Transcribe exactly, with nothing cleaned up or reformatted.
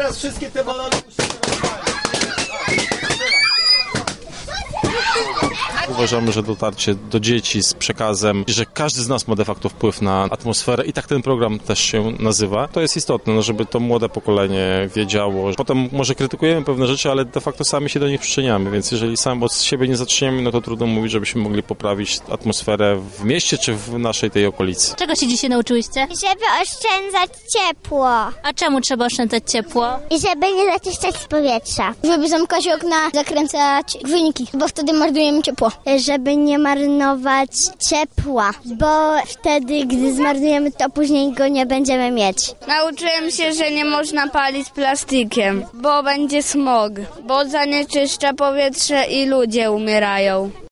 teraz wszystkie te balony musimy rozwalić. Uważamy, że dotarcie do dzieci z przekazem, że każdy z nas ma de facto wpływ na atmosferę i tak ten program też się nazywa. To jest istotne, no, żeby to młode pokolenie wiedziało. Potem może krytykujemy pewne rzeczy, ale de facto sami się do nich przyczyniamy, więc jeżeli sam od siebie nie zaczniemy, no to trudno mówić, żebyśmy mogli poprawić atmosferę w mieście czy w naszej tej okolicy. Czego się dzisiaj nauczyłyście? Żeby oszczędzać ciepło. A czemu trzeba oszczędzać ciepło? I żeby nie zaczyszczać powietrza. Żeby zamykać okna, zakręcać grzejniki, bo wtedy marnujemy ciepło. Żeby nie marnować ciepła, bo wtedy, gdy zmarnujemy, to później go nie będziemy mieć. Nauczyłem się, że nie można palić plastikiem, bo będzie smog, bo zanieczyszcza powietrze i ludzie umierają.